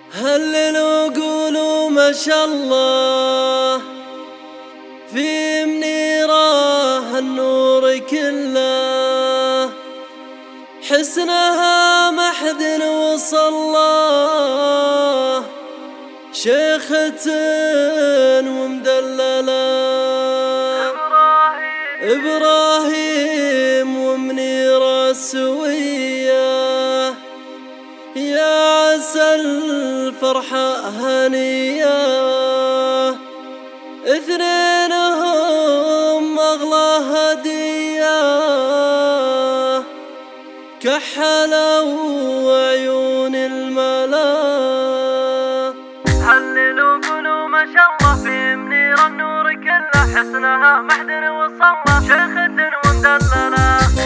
هللوا قولوا ما شاء الله، في منيره النور كله، حسنها ما حد وصله، شيخة ومدللة إبراهيم ومنيرة سوية، يا عسى الفرحة هنية، اثنينهم أغلى هدية، كحلوا عيون الملا. هللوا قولوا ما شاء الله، في منيرة النور كله، حسنها ما حد وصله، شيخة ومدللة.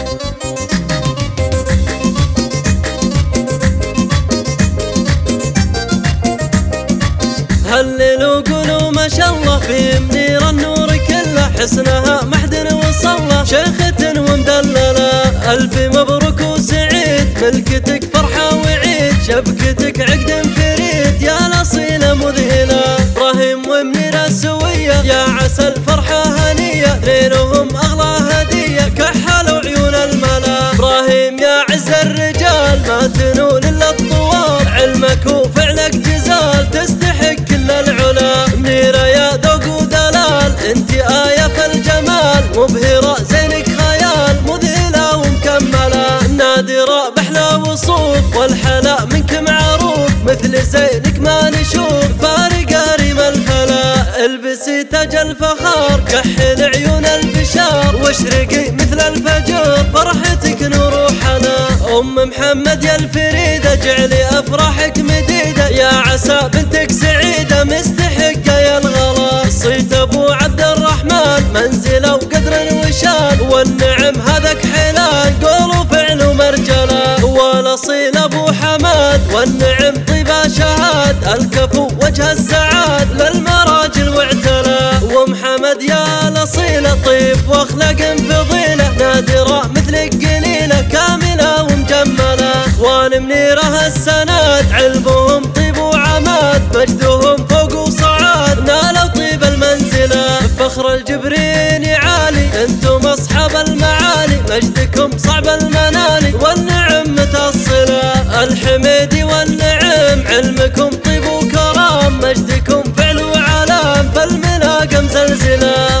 هللوا قولوا ما شاء الله، في منيرة النور كله، حسنها ما حد وصله، شيخة ومدللة. ألف مبروك وسعيد، ملكتك فرحة وعيد، شبكتك عقد فريد، يا الأصيلة مذهلة. إبراهيم ومنيرة سوية، يا عسى الفرحة هنية، اثنينهم أغلى هدية، كحلوا عيون الملا. إبراهيم يا عز الرجال، ما تنول إلا الطوال، علمك وفعلك جزال، تستحق كل العلا. منيرة يا ذوق ودلال، انت آية في الجمال، مبهرة زينك خيال، مذهلة ومكملة، نادرة بحلى وصوف، والحلا منك معروف، مثل زينك ما نشوف، فارقة ريم الفلا. البسي تاج الفخار، كحل عيون البشار، واشرقي مثل الفجر، فرحتك نور وحلا. أم محمد يا الفريدة، جعلي أفراحك مديدة، يا عسى بنتك سعيدة، مستحقة يا الغلا. صيت أبو عبد الرحمن، منزله وقدر وشان، والنعم هذاك حلال، قول وفعل ومرجلة. والأصيل أبو حماد، والنعم طيبة شهاد، الكفو وجه السعاد، للمراجل واعتلى. ومحمد يا الأصيل، طيب واخلاق فضيلة، نادرة مثلك قليلة، كاملة ومجملة. اخوان منيرة السناد، علمهم طيب وعماد، مجدهم فوق وصعاد، نالوا طيب المنزلة. فخر الجبرين عالي، انتم اصحاب المعالي، مجدكم صعب المنال، والنعم متصلة. الحميدي والنعم، علمكم طيب وكرام، مجدكم فعل وعلام، فالملاقى مزلزلة.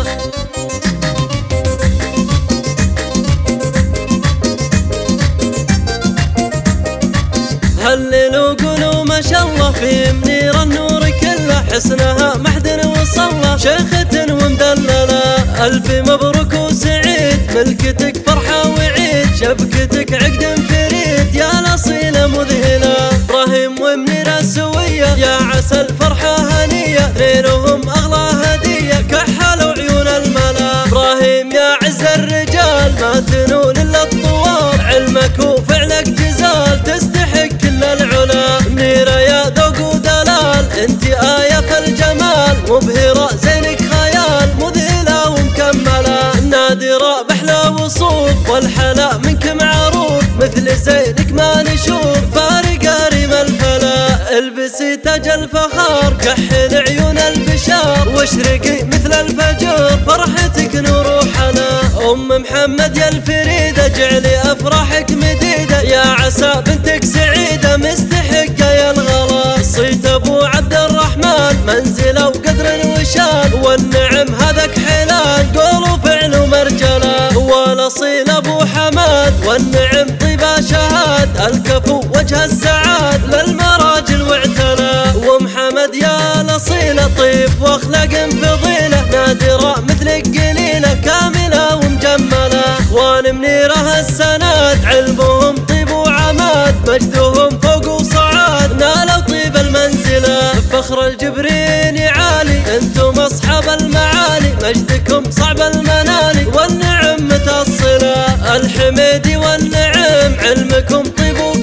هللوا قولوا ما شاء الله، في منيرة النور كله، حسنها ما حد وصله، شيخة ومدللة. ألف مبروك وسعيد، ملكتك فرحة وعيد، شبكتك عقد فريد، يا الأصيلة مذهلة. إبراهيم ومنيرة سوية، يا عسى الفرحة هنية، اثنينهم أغلى هدية، كحلوا عيون الملا. إبراهيم يا عز الرجال، ما تنول إلا الطوال، علمك وفعلك جزال، تستحق كل العلا. منيرة يا ذوق ودلال، انت آية في الجمال، مبهرة زينك خيال، مذهلة ومكملة، نادرة بحلى وصوف، والحلا منك معروف، مثل زينك ما نشوف، فارقة ريم الفلا. البسي تاج الفخار، كحل عيون البشار، واشرقي مثل الفجر، فرحتك نور وحلا. أم محمد يا الفريدة، جعلي أفراحك مديدة، يا عسى بنتك سعيدة، مستحقة يا الغلا. صيت أبو عبد الرحمن، منزله وقدر وشان، والنعم هذاك حلال، قول وفعل ومرجلة. والأصيل أبو حماد، والنعم طيبة شهاد، الكفو وجه السعاد، للمراجل واعتلى. ومحمد يا الأصيل، طيب واخلاق فضيلة، نادرة مثلك قليلة، كاملة ومجملة. اخوان منيرة السناد، علمهم طيب وعماد، مجدهم فوق وصعاد، نالوا طيب المنزلة. فخر الجبرين عالي، انتم اصحاب المعالي، مجدكم صعب المنال، والنعم متصلة. الحميدي والنعم، علمكم طيب